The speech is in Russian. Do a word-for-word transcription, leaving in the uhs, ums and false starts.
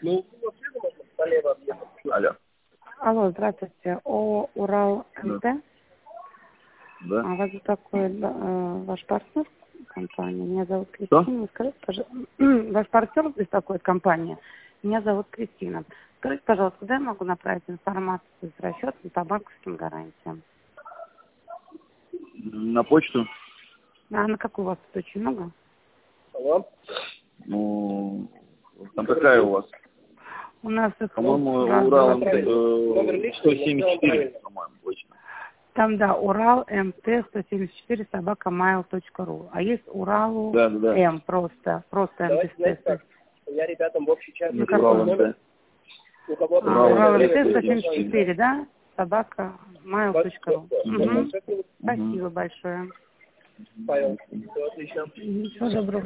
Ну, слева объехать. Алло. Алло, здравствуйте. О, Урал МТ. Да. А вас беспокоит э, ваш партнер компании. Меня зовут Что? Кристина. Скажите, пожалуйста, ваш партнер беспокоит компания. Меня зовут Кристина. Скажите, пожалуйста, куда я могу направить информацию с расчетом по банковским гарантиям? На почту? А на какую у вас тут очень много? Алло. Ну, там какая у вас? У нас их По-моему, раз, Урал два, э, сто семьдесят четыре, по-моему, точно. Там, да, Урал МТ сто семьдесят четыре собака mail точка ру. А есть Уралу Да, да, да. М просто. Просто М Давайте, без знаете теста. как, я ребятам в общий чат... Ну, Урал какой? МТ. У кого-то... А, Урал Урал МТ МТ сто семьдесят четыре, да? собака mail точка ру. Угу. Спасибо большое. Понял. Все отлично. Всего доброго.